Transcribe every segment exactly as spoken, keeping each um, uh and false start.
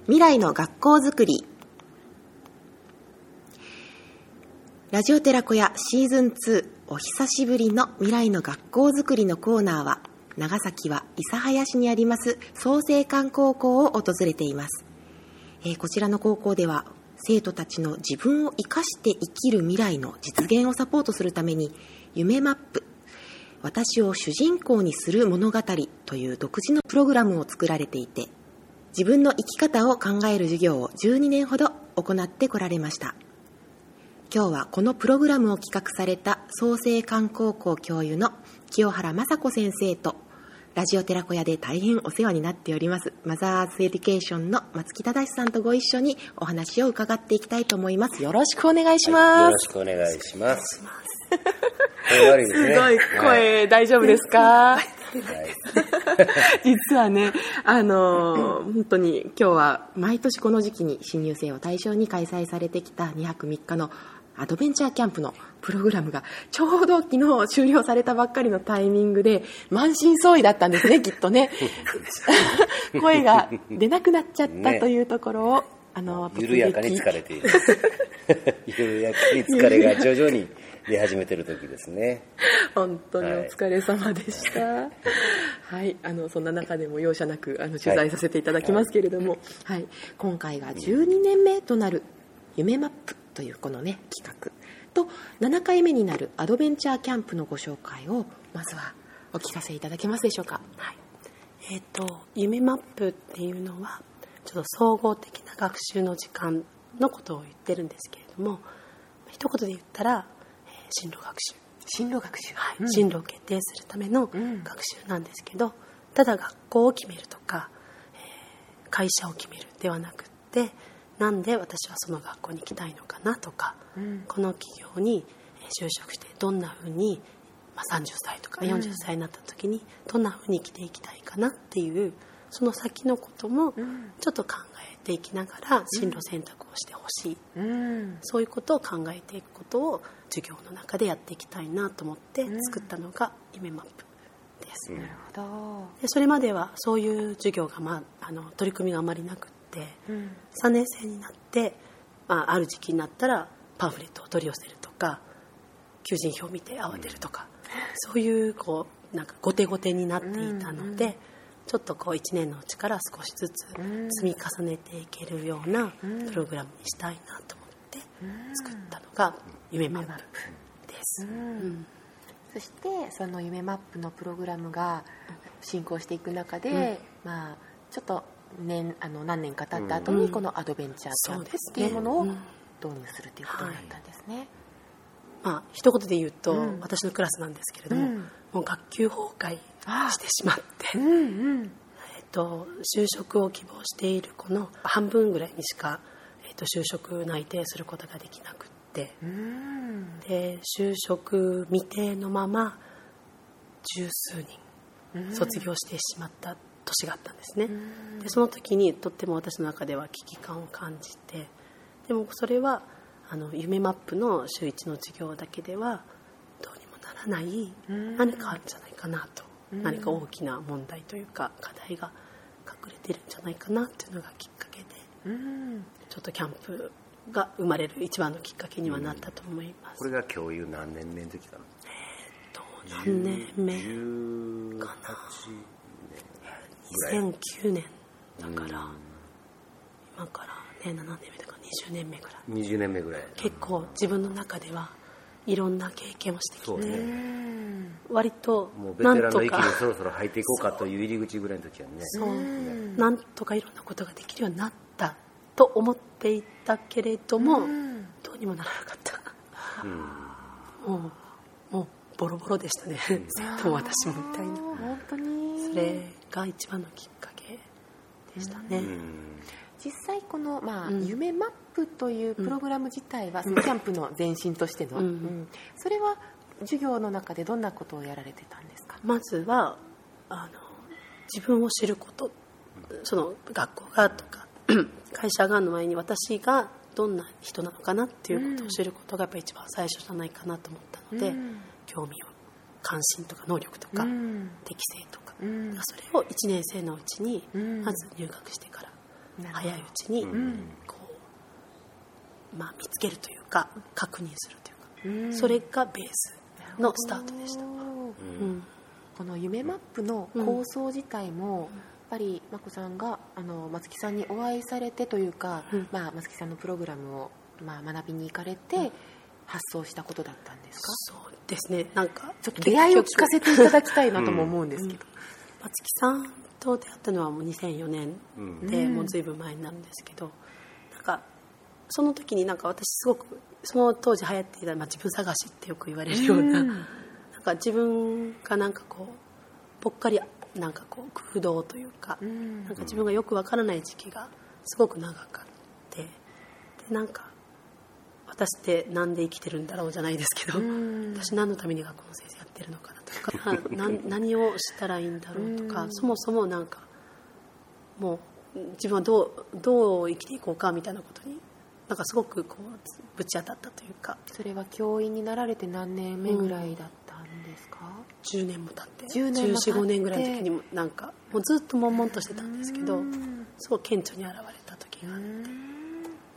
未来の学校づくり。ラジオ寺子屋シーズンツー、お久しぶりの未来の学校づくりのコーナーは、長崎は諫早市にあります創成館高校を訪れています。えー、こちらの高校では生徒たちの自分を生かして生きる未来の実現をサポートするために、夢マップ、私を主人公にする物語という独自のプログラムを作られていて、自分の生き方を考える授業をじゅうにねんほど行ってこられました。今日はこのプログラムを企画された創成館高校教諭の清原雅子先生と、ラジオ寺子屋で大変お世話になっておりますマザーズエデュケーションの松木正さんとご一緒にお話を伺っていきたいと思います。よろしくお願いします。はい、 よろしくお願いします。声悪いですね。 すごい声、はい、大丈夫ですか？はい、実はね、あのー、本当に今日は毎年この時期に新入生を対象に開催されてきたにはくみっかのアドベンチャーキャンプのプログラムがちょうど昨日終了されたばっかりのタイミングで満身創痍だったんですね、きっとね。声が出なくなっちゃったというところを、ね、あの緩やかに疲れている。緩やかに疲れが徐々に出始めてる時ですね。 本当にお疲れ様でした。はい、はい、あのそんな中でも容赦なくあの取材させていただきますけれども、はいはい、今回がじゅうにねんめとなる夢マップというこのね企画とななかいめになるアドベンチャーキャンプのご紹介をまずはお聞かせいただけますでしょうか。 はい、えーと、夢マップっていうのはちょっと総合的な学習の時間のことを言ってるんですけれども、一言で言ったら、えー、進路学習進路学習、 はい、うん、進路を決定するための学習なんですけど、うん、ただ学校を決めるとか、えー、会社を決めるではなくって、なんで私はその学校に行きたいのかなとか、うん、この企業に就職してどんなふうに、まあ、さんじゅっさいとかよんじゅっさいになった時にどんなふうに生きていきたいかなっていう、その先のこともちょっと考えていきながら進路選択をしてほしい、うん、そういうことを考えていくことを授業の中でやっていきたいなと思って作ったのが夢マップです。 なるほど。 でそれまではそういう授業が、まあ、あの取り組みがあまりなくて、うん、さんねん生になって、まあ、ある時期になったらパンフレットを取り寄せるとか、求人票を見て慌てるとか、うん、そういうこうなんか後手後手になっていたので、うんうん、ちょっとこういちねんのうちから少しずつ積み重ねていけるようなプログラムにしたいなと思って作ったのが夢マップです。うんうん、 そしてその夢マップのプログラムが進行していく中で、うん、まあちょっと年あの何年か経った後にこのアドベンチャーキャンプっていうものを導入するということになったんですね。はい、 まあ一言で言うと、うん、私のクラスなんですけれども、うん、もう学級崩壊してしまって、うんうん、えっと、就職を希望している子の半分ぐらいにしか、えっと、就職内定することができなくって、うん、で就職未定のまま十数人卒業してしまった年があったんですね。でその時にとっても私の中では危機感を感じて、でもそれはあの夢マップの週いちの授業だけではどうにもならない何かあるんじゃないかなと、何か大きな問題というか課題が隠れてるんじゃないかなというのがきっかけで、ちょっとキャンプが生まれる一番のきっかけにはなったと思います。 これが教諭何年目の時かな。 えー、と何年目かな。にせんきゅうねんだから、今からねななねんめとかにじゅうねんめぐらい。 にじゅうねんめぐらい。 結構自分の中ではいろんな経験をしてきて、ね、割ともうベテランの域にそろそろ入っていこうかという入り口ぐらいの時はね。 そう、なんとかいろんなことができるようになったと思っていたけれども、どうにもならなかった。うん、もうもうボロボロでしたね。生徒も私もみたいな。 本当にそれが一番のきっかけでしたね。 実際この、まあうん、夢マップというプログラム自体は、うん、キャンプの前身としての、うんうん、それは授業の中でどんなことをやられてたんですか？ まずはあの自分を知ること、その学校がとか会社がの前に私がどんな人なのかなっていうことを知ることがやっぱり一番最初じゃないかなと思ったので、うん、興味を関心とか能力とか、うん、適性とか、うん、それをいちねん生のうちにまず入学してから早いうちにこう、まあ、見つけるというか確認するというか、それがベースのスタートでした。うん、 この夢マップの構想自体も、うん、やっぱり眞子さんがあの松木さんにお会いされてというか、うん、まあ、松木さんのプログラムを、まあ、学びに行かれて、うん、発想したことだったんですか？ そうですね、なんかちょっと出会いを聞かせていただきたいなとも思うんですけど、うん、 松木さんと出会ったのはもうにせんよねんで、うん、もう随分前になるんですけど、なんかその時になんか私すごくその当時流行っていた、まあ、自分探しってよく言われるような、うん、なんか自分がなんかこうぽっかりなんかこう空洞というか、うん、なんか自分がよくわからない時期がすごく長かってで、なんか私ってなんで生きてるんだろうじゃないですけど、うん、私何のために学校の先生やってるのかなとかな何をしたらいいんだろうとか、うん、そもそもなんかもう自分はどう、どう生きていこうかみたいなことになんかすごくこうぶち当たったというか。 それは教員になられて何年目ぐらいだったんですか？うん、 じゅうねんも経ってじゅうねんも経ってじゅうよん、ごねんぐらいの時にもなんかもうずっと悶々としてたんですけど、すごい顕著に現れた時があって、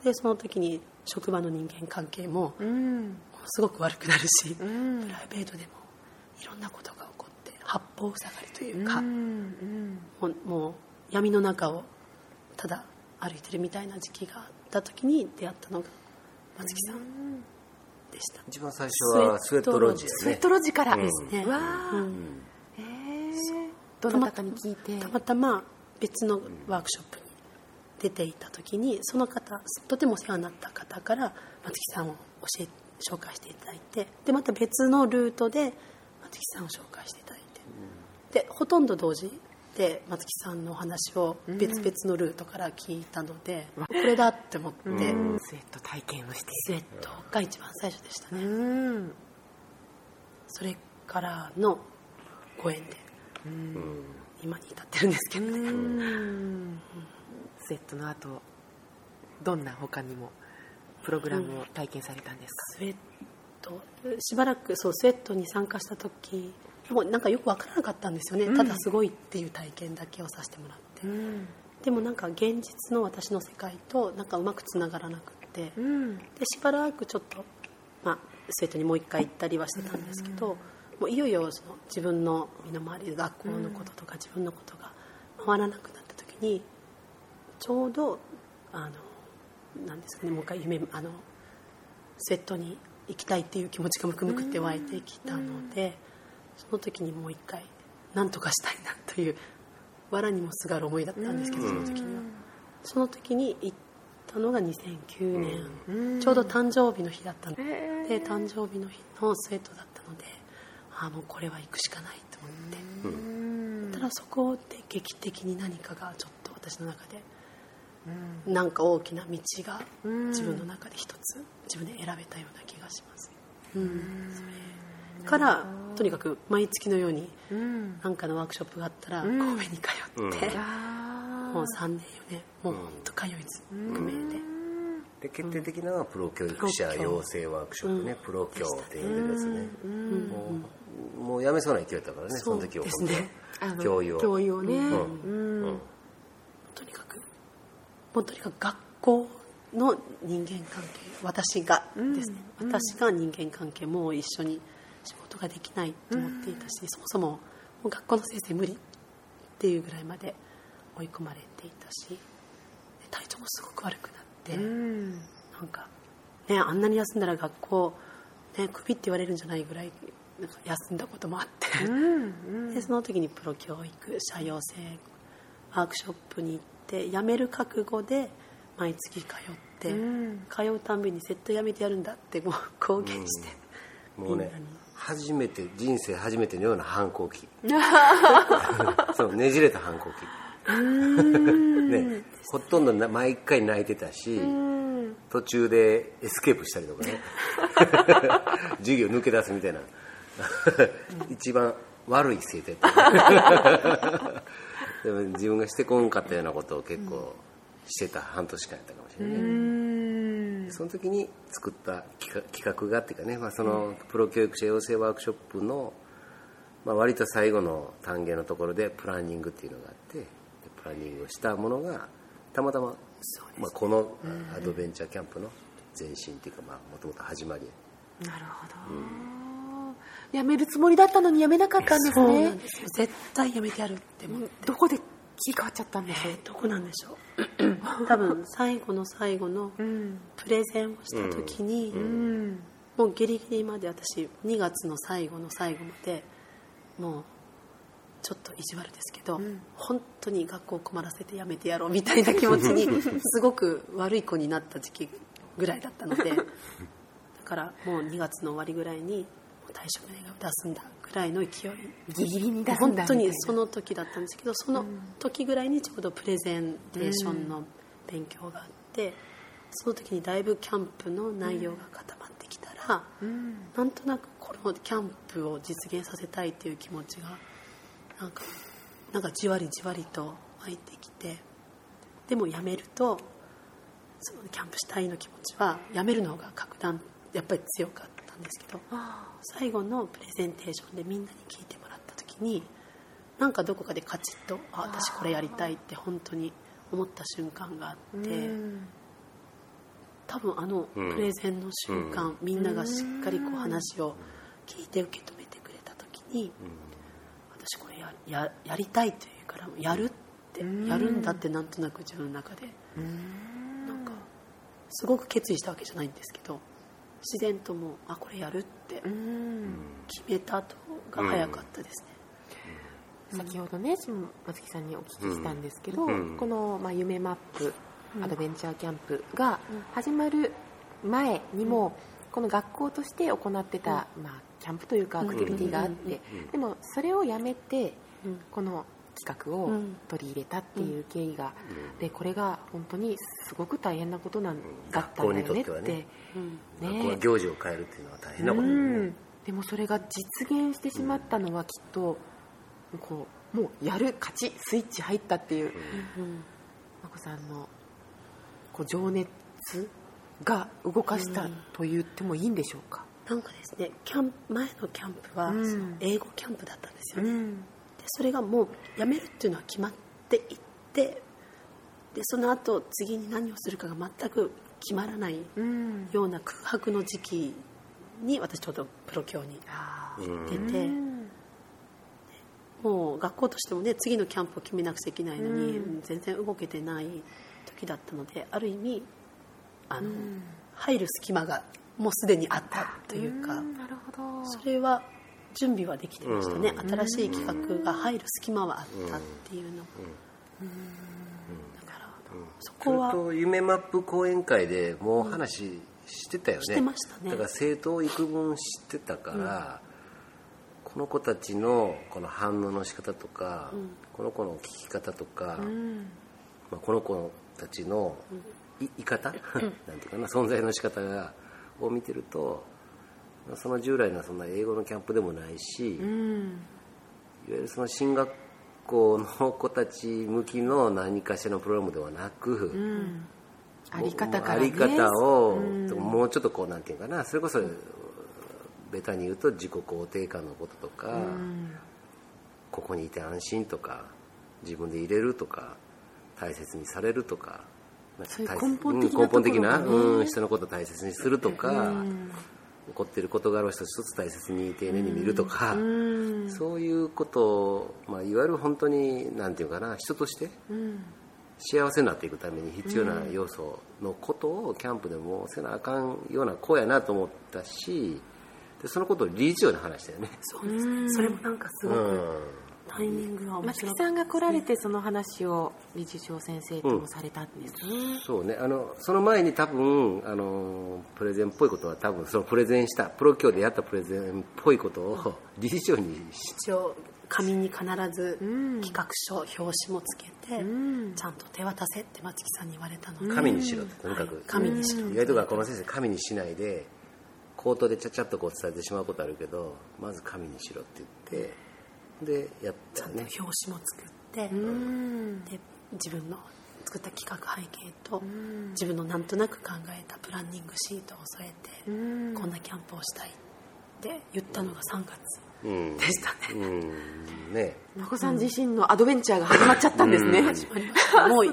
でその時に職場の人間関係もすごく悪くなるし、プライベートでもいろんなことが起こって八方塞がりというか、もう、もう闇の中をただ歩いてるみたいな時期があった時に出会ったのが松木さんでした。 一番最初はスウェットロジ、ね、 スウェットロジからですね、 うん、わー、うん、えー、どなたかに聞いてたまたま別のワークショップに出ていた時にその方とてもお世話になった方から松木さんを教え紹介していただいて、でまた別のルートで松木さんを紹介していただいて、でほとんど同時で松木さんのお話を別々のルートから聞いたので、うん、これだって思って、うん、 スウェット体験をしてスウェットが一番最初でしたね、 うん、 それからのご縁で、うん、今に至ってるんですけどね、うん、 スウェットの後どんな他にもプログラムを体験されたんですか？ スウェットしばらくそうスウェットに参加した時もうなんかよく分からなかったんですよね、うん、ただすごいっていう体験だけをさせてもらって、うん、でもなんか現実の私の世界となんかうまくつながらなくって、うん、でしばらくちょっと、まあ、スウェットにもう一回行ったりはしてたんですけど、うん、もういよいよその自分の身の回りで学校のこととか自分のことが回らなくなった時にちょうどあのなんですかね、もう一回夢あのスウェットに行きたいっていう気持ちがムクムクって湧いてきたので、その時にもう一回何とかしたいなという藁にもすがる思いだったんですけど、その時にはその時に行ったのがにせんきゅうねん、ちょうど誕生日の日だったので、誕生日の日のスウェットだったので、ああもうこれは行くしかないと思って、ただそこで劇的に何かがちょっと私の中でなんか大きな道が自分の中で一つ自分で選べたような気がします、うん、それからとにかく毎月のように何かのワークショップがあったら神戸に通って、うん、もうさんねんよねんもう本当通いずくめで、 で決定的なのはプロ教育者養成ワークショップね、うん、プロ教っていうやつね、うん、もう、もうやめそうな勢いだったからね、その時はそうですね、 教諭を教諭をね、うんうん、とにかくもうとにかく学校の人間関係私がですね、うん、私が人間関係も一緒に仕事ができないと思っていたし、うん、そもそももう学校の先生無理っていうぐらいまで追い込まれていたし、体調もすごく悪くなって、うん、なんか、ね、あんなに休んだら学校、ね、クビって言われるんじゃないぐらいなんか休んだこともあって、うんうん、でその時にプロ教育者養成ワークショップに行って辞める覚悟で毎月通って、うん、通うたんびに絶対辞めてやるんだってもう公言して、 うん、もうね初めて人生初めてのような反抗期そのねじれた反抗期ね、ほとんど毎回泣いてたし、途中でエスケープしたりとかね授業抜け出すみたいな一番悪い生徒やったでも自分がしてこんかったようなことを結構してた半年間やったかもしれない、ね、その時に作った企画がっていうかね、まあ、そのプロ教育者養成ワークショップの、まあ、割と最後の単元のところでプランニングっていうのがあって、プランニングをしたものがたまたま、ねまあ、このアドベンチャーキャンプの前身っていうか、まあ、もともと始まり。 なるほど、うん、辞めるつもりだったのに辞めなかったんですね。 そうなんですよ。絶対辞めてやるって思って。 どこで気変わっちゃったんでしょう。 えー、どこなんでしょう多分最後の最後のプレゼンをした時に、うんうん、もうギリギリまで私にがつの最後の最後までもうちょっと意地悪ですけど、うん、本当に学校を困らせてやめてやろうみたいな気持ちにすごく悪い子になった時期ぐらいだったのでだからもうにがつの終わりぐらいに退職願を出すんだぐらいの勢い、 ギリギリに出すんだ本当にその時だったんですけど、その時ぐらいにちょうどプレゼンテーションの勉強があって、うん、その時にだいぶキャンプの内容が固まってきたら、うん、なんとなくこのキャンプを実現させたいっていう気持ちがなんか、なんかじわりじわりと湧いてきて、でもやめるとそのキャンプしたいの気持ちはやめるのが格段やっぱり強かったんですけど、最後のプレゼンテーションでみんなに聞いてもらった時になんかどこかでカチッとあ私これやりたいって本当に思った瞬間があって、多分あのプレゼンの瞬間、うん、みんながしっかりこう話を聞いて受け止めてくれた時に、私これ や, や, やりたいというからやるってやるんだってなんとなく自分の中でなんかすごく決意したわけじゃないんですけど、自然ともあこれやるって決めた後が早かったですね。 うん、先ほどね松木さんにお聞きしたんですけど、うん、この、まあ、夢マップアドベンチャーキャンプが始まる前にも、うん、この学校として行ってた、うんまあ、キャンプというかアクティビティがあって、うん、でもそれをやめて、うん、この企画を取り入れたっていう経緯が、うん、でこれが本当にすごく大変なことなんだったんだよねって、うんね学校は行事を変えるっていうのは大変なことだよね、うん、 でもそれが実現してしまったのはきっとこうもうやる勝ちスイッチ入ったっていう、うん、眞子さんのこう情熱が動かしたと言ってもいいんでしょうか。 なんかですねキャンプ前のキャンプは、うん、英語キャンプだったんですよね、うん、でそれがもうやめるっていうのは決まっていってでその後次に何をするかが全く決まらないような空白の時期に私ちょうどプロ教に行ってて、うん、もう学校としてもね次のキャンプを決めなくちゃいけないのに、うん、全然動けてない時だったのである意味あの、うん、入る隙間がもうすでにあったというか、うん、なるほどそれは準備はできてましたね、うん、新しい企画が入る隙間はあったっていうのも、うんうん、だからそこはそれと夢マップ講演会でもう話してたよね、 してましたね。 だから生徒幾分知ってたから、うん、この子たちのこの反応の仕方とか、うん、この子の聞き方とか、うんまあ、この子たちのいい方、うん、なんていうかな存在の仕方がを見てるとその従来のそんな英語のキャンプでもないし、うん、いわゆるその進学校の子たち向きの何かしらのプログラムではなく、うん、 あり方からね、 あり方を、うん、もうちょっとこうなんていうかなそれこそベタに言うと自己肯定感のこととか、うん、ここにいて安心とか自分で入れるとか大切にされるとかそういう根本的なところがね、 根本的な、うん、人のことを大切にするとか、うん、起こっている事柄を一つ一つ大切に丁寧に見るとか、うん、そういうことを、まあ、いわゆる本当になんていうかな人として幸せになっていくために必要な要素のことをキャンプでもせなあかんような子やなと思ったしでそのことを理事長に話したよね。 そうですね、それもなんかすごく、うんタイミングが面白い。 松木さんが来られてその話を理事長先生ともされたんですね、 うん、そうねあのその前に多分あのプレゼンっぽいことは多分そのプレゼンしたプロ教でやったプレゼンっぽいことを理事長に一応紙に必ず企画書、うん、表紙もつけて、うん、ちゃんと手渡せって松木さんに言われたので紙にしろってとにかく、はい、 紙にしろ意外とこの先生紙にしないで口頭でちゃちゃっとこう伝えてしまうことあるけどまず紙にしろって言ってでやったね、 ちゃんと表紙も作って、うん、で自分の作った企画背景と、うん、自分のなんとなく考えたプランニングシートを添えて、うん、こんなキャンプをしたいって言ったのがさんがつでしたね。うんうん、 ね眞子さん自身のアドベンチャーが始まっちゃったんですね。 始まりました。もう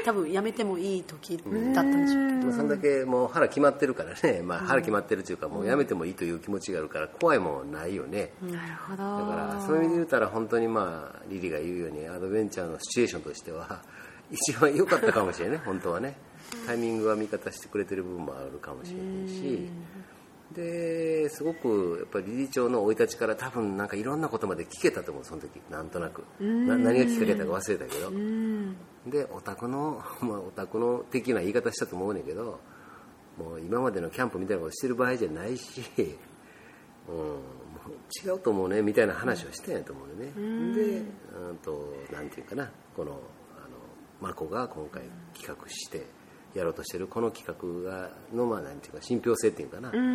多分辞めてもいい時だったんでしょうけど、 そんだけもう腹決まってるからね、まあ、腹決まってるというかもう辞めてもいいという気持ちがあるから怖いもんないよね、 なるほど。 だからそういう意味で言ったら本当にまあリリが言うようにアドベンチャーのシチュエーションとしては一番良かったかもしれないね本当はね。タイミングは味方してくれてる部分もあるかもしれないし、ですごくやっぱり理事長の生い立ちから多分なんかいろんなことまで聞けたと思うその時なんとなくな何がきっかけだか忘れたけど、でオタクの、まあ、オタクの的な言い方したと思うねんけど、もう今までのキャンプみたいなことしてる場合じゃないし、うん、もう違うと思うねみたいな話をしてんやと思うね、うん、でうんとなんていうかな、このあのマコが今回企画してやろうとしてるこの企画がのまあなんていうか信憑性っていうかな、うん、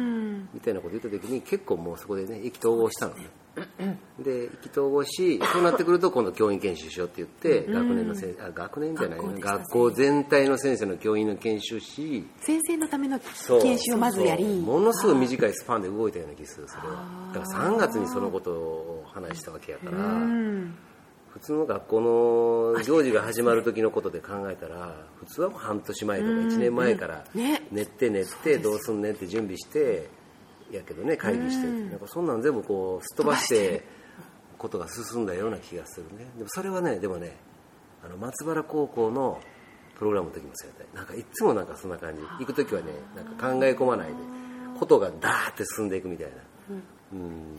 みたいなこと言った時に結構もうそこでね意気投合したのね、うん、で意気投合しそうなってくると今度教員研修しようって言って、うん、学年の先あ学年じゃない学校、学校全体の先生の教員の研修し先生のための研修をまずやり、 ものすごい短いスパンで動いたような気がする。それはだからさんがつにそのことを話したわけやから、うん普通の学校の行事が始まる時のことで考えたら普通はもう半年前とかいちねんまえから練って練ってどうすんねんって準備してやけどね会議してなんかそんなん全部こうすっ飛ばしてことが進んだような気がするね。でもそれはねでもねあの松原高校のプログラムの時もそうやったなんかいつもなんかそんな感じ行く時はねなんか考え込まないでことがダーって進んでいくみたいな、うん、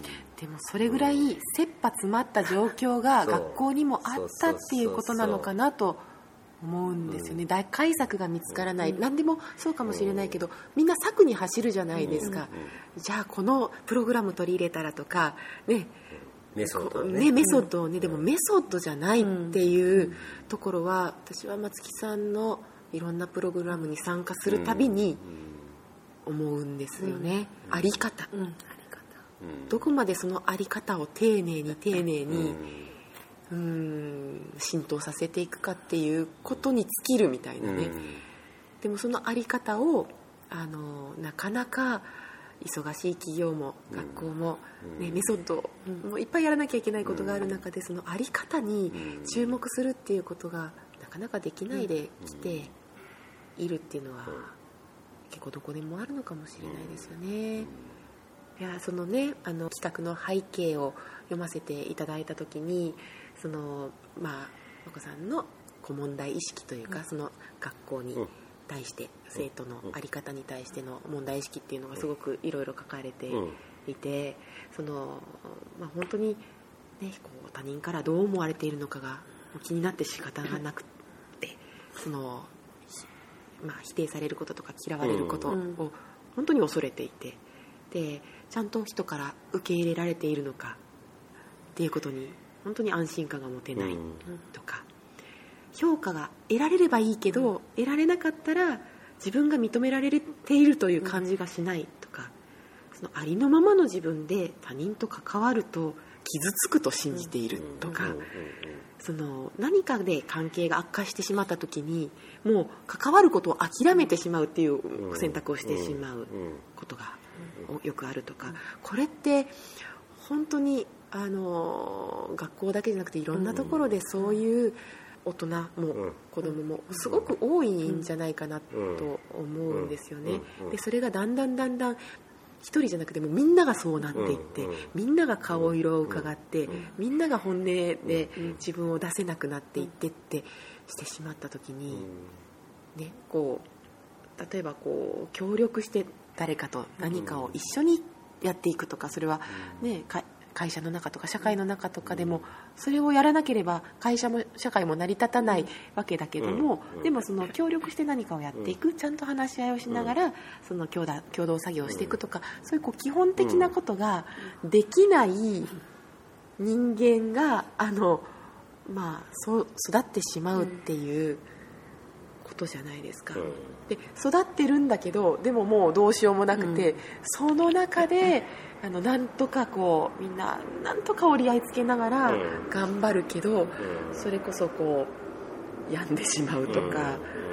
でもそれぐらい切羽詰まった状況が学校にもあったっていうことなのかなと思うんですよね。大改策が見つからない、うん、何でもそうかもしれないけどみんな策に走るじゃないですか、うん、じゃあこのプログラム取り入れたらとかねメソッドをね、 ねメソッドをね、うん、でもメソッドじゃないっていうところは私は松木さんのいろんなプログラムに参加するたびに思うんですよね、うん、あり方、うん、どこまでそのあり方を丁寧に丁寧に、うん、うん浸透させていくかっていうことに尽きるみたいなね、うん、でもそのあり方をあのなかなか忙しい企業も学校も、ね、メソッドもいっぱいやらなきゃいけないことがある中でそのあり方に注目するっていうことがなかなかできないできているっていうのは結構どこでもあるのかもしれないですよね。いやそのねあの企画の背景を読ませていただいた時にそのまあ眞子さんのこう問題意識というか、うん、その学校に対して、うん、生徒の在り方に対しての問題意識っていうのがすごくいろいろ書かれていて、その、まあ、本当に、ね、こう他人からどう思われているのかが気になって仕方がなくてその、まあ、否定されることとか嫌われることを本当に恐れていてでちゃんと人から受け入れられているのかっていうことに本当に安心感が持てないとか、評価が得られればいいけど得られなかったら自分が認められているという感じがしないとか、そのありのままの自分で他人と関わると傷つくと信じているとか、その何かで関係が悪化してしまった時にもう関わることを諦めてしまうっていう選択をしてしまうことがよくあるとか、これって本当にあの学校だけじゃなくていろんなところでそういう大人も子供もすごく多いんじゃないかなと思うんですよね。でそれがだんだんだんだん一人じゃなくてもみんながそうなっていってみんなが顔色を伺ってみんなが本音で自分を出せなくなっていってってしてしまった時に、ね、こう例えばこう協力して誰かと何かを一緒にやっていくとか、それは、ね、会社の中とか社会の中とかでもそれをやらなければ会社も社会も成り立たないわけだけども、でもその協力して何かをやっていく、ちゃんと話し合いをしながらその共同、共同作業をしていくとか、そういうこう基本的なことができない人間があの、まあ、そう育ってしまうっていうことじゃないですか。で育ってるんだけどでももうどうしようもなくて、その中であのなんとかこうみんななんとか折り合いつけながら頑張るけど、それこそこう病んでしまうとか、もう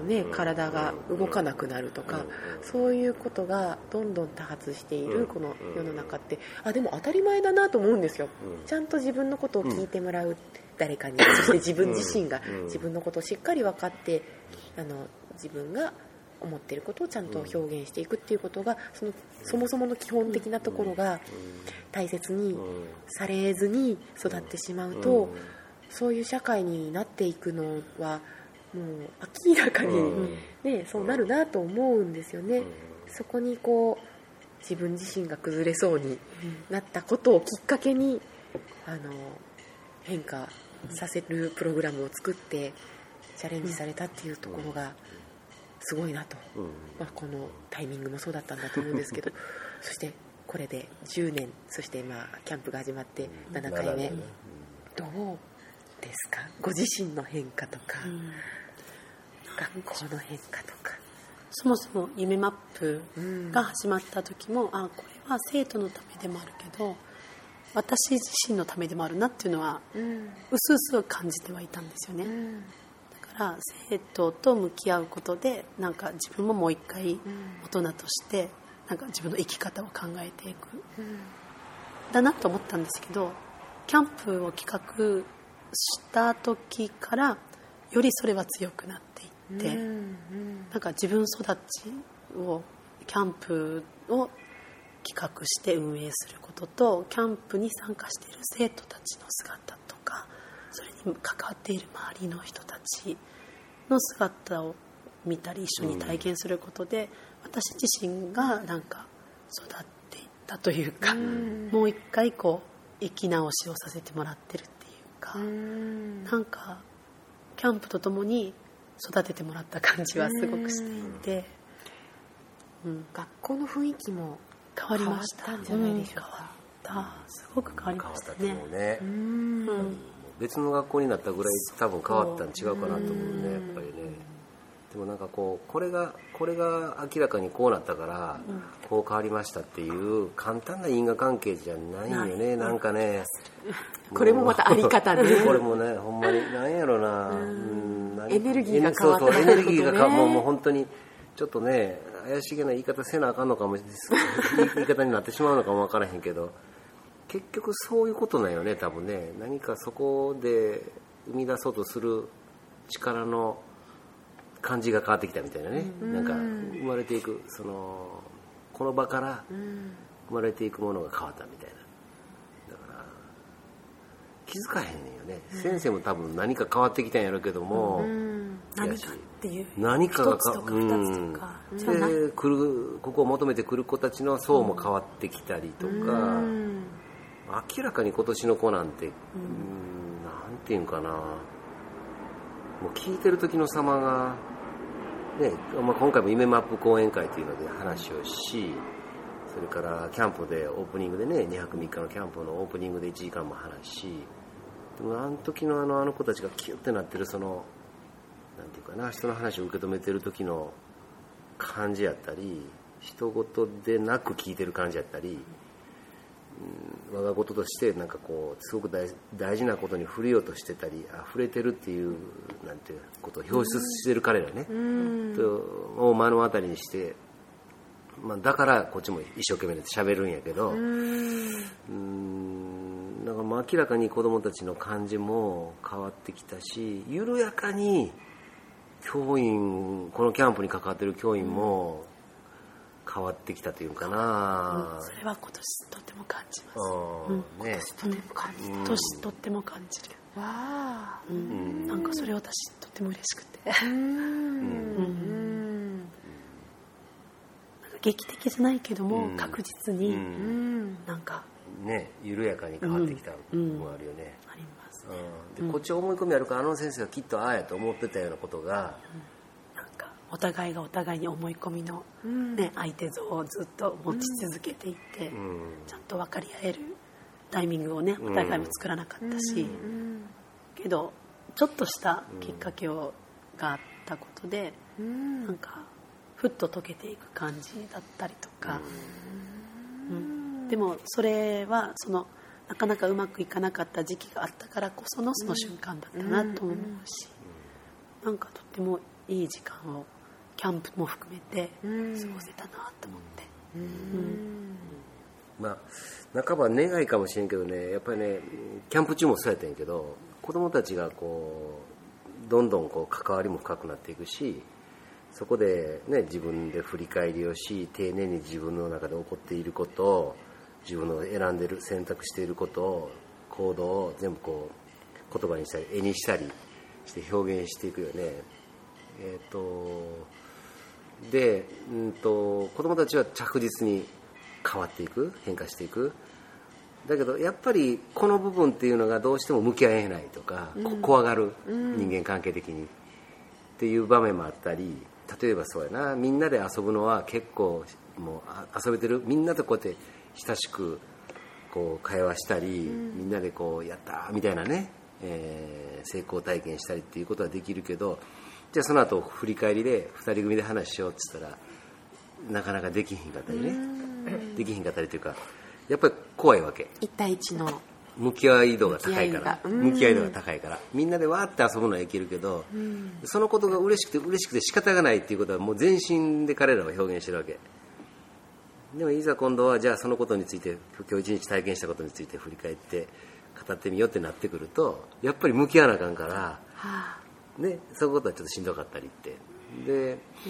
ね、体が動かなくなるとか、そういうことがどんどん多発しているこの世の中って、あでも当たり前だなと思うんですよ。ちゃんと自分のことを聞いてもらう誰かに、そして自分自身が自分のことをしっかり分かって、あの自分が思っていることをちゃんと表現していくっていうことが、そのそもそもの基本的なところが大切にされずに育ってしまうと、そういう社会になっていくのはもう明らかに、ね、そうなるなと思うんですよね。そこにこう自分自身が崩れそうになったことをきっかけにあの変化させるプログラムを作ってチャレンジされたっていうところがすごいなと、まあ、このタイミングもそうだったんだと思うんですけどそしてこれでじゅうねん、そしてまあキャンプが始まってななかいめ、どうですか、ご自身の変化とか、うん、学校の変化とか。 そもそも夢マップが始まった時も、うん、あこれは生徒のためでもあるけど私自身のためでもあるなっていうのは、うん、うすうす感じてはいたんですよね、うん、だから生徒と向き合うことでなんか自分ももう一回大人としてなんか自分の生き方を考えていく、うん、だなと思ったんですけど、キャンプを企画した時からよりそれは強くなっていって、うんうん、なんか自分育ちをキャンプを企画して運営することとキャンプに参加している生徒たちの姿とかそれに関わっている周りの人たちの姿を見たり一緒に体験することで、うん、私自身がなんか育っていったというか、うん、もう一回こう生き直しをさせてもらってるっていうか、うん、なんかキャンプとともに育ててもらった感じはすごくしていて、 うん、学校の雰囲気も変わりました。 変わったんじゃないでしょうか。 変わった、すごく変わりましたね。 変わったと思うね。うん、別の学校になったぐらい多分変わったん違うかなと思うね、やっぱりね。でもなんかこうこれがこれが明らかにこうなったから、うん、こう変わりましたっていう簡単な因果関係じゃないよね。なんかね。 これもまたあり方ね。 これもね、ほんまになんやろな。うん、 エネルギーが変わった、 そうそう、エネルギーが変わった、もうもう本当にちょっとね。怪しげな言い方せなあかんのかも言い方になってしまうのかも分からへんけど結局そういうことなんよね多分ね。何かそこで生み出そうとする力の感じが変わってきたみたいなね、うん、なんか生まれていくそのこの場から生まれていくものが変わったみたいな。だから気づかへんねんよね、うん、先生も多分何か変わってきたんやろうけども、うん、 何かっていう何かが一つとか二つとか、 うん、で来るここを求めてくる子たちの層も変わってきたりとか、うん、明らかに今年の子なんて、うん、なんていうんかな、もう聞いてる時の様が、ねまあ、今回も夢マップ講演会というので話をし、それからキャンプでオープニングでねにはくみっかのキャンプのオープニングでいちじかんも話し、でもあの時のあのあの子たちがキュッてなってるそのなんていうかな、人の話を受け止めてる時の感じやったり、人事でなく聞いてる感じやったり、うん、我が事としてなんかこうすごく 大, 大事なことに触れようとしてたり、溢れてるっていうなんていうことを表出してる彼らね、うん、を目の当たりにして、まあ、だからこっちも一生懸命で喋るんやけど、うん、うんなんかもう明らかに子どもたちの感じも変わってきたし、緩やかに教員このキャンプに関わってる教員も変わってきたというかな、 うん、それは今年とても感じます、うんね、今年とても感じる、今年とても感じる、わあ、うん、なんかそれ私とても嬉しくて、うんうんなんか劇的じゃないけども、うん、確実に、うん、なんかね緩やかに変わってきたのもあるよね、 うん、ありますね、 うん、でこっち思い込みあるから、あの先生がきっとああやと思ってたようなことが、 うん、なんかお互いがお互いに思い込みの、ね、相手像をずっと持ち続けていて、うん、ちゃんと分かり合えるタイミングをねお互いも作らなかったし、うん、けどちょっとしたきっかけを、うん、があったことで、うん、なんかふっと溶けていく感じだったりとか、うんうん、でもそれはそのなかなかうまくいかなかった時期があったからこそのその瞬間だったなと思うし、うん、なんかとってもいい時間をキャンプも含めて過ごせたなと思って、うんうんまあ、半ば願いかもしれんけどね、やっぱりねキャンプ中もそうやったんやけど、子供たちがこうどんどんこう関わりも深くなっていくし、そこで、ね、自分で振り返りをし、丁寧に自分の中で起こっていることを、自分の選んでる選択していることを、行動を全部こう言葉にしたり絵にしたりして表現していくよね。えーとで、うんと子供たちは着実に変わっていく、変化していく。だけどやっぱりこの部分っていうのがどうしても向き合えないとか、うん、怖がる、人間関係的にっていう場面もあったり、例えばそうやな、みんなで遊ぶのは結構もう遊べてる、みんなとこうやって親しくこう会話したり、うん、みんなでこうやったみたいなね、えー、成功体験したりっていうことはできるけど、じゃあその後振り返りでふたり組で話しようって言ったらなかなかできひんかったりね、できひんかったりというか、やっぱり怖いわけ。 一対一の向き合い度が高いから、向き合い度が高いから、みんなでわーって遊ぶのはいけるけど、うん、そのことが嬉しくて嬉しくて仕方がないっていうことはもう全身で彼らは表現してるわけ。でもいざ今度はじゃあそのことについて、今日一日体験したことについて振り返って語ってみようってなってくると、やっぱり向き合わなあかんから、はあ、ね、そういうことはちょっとしんどかったりってで、うん、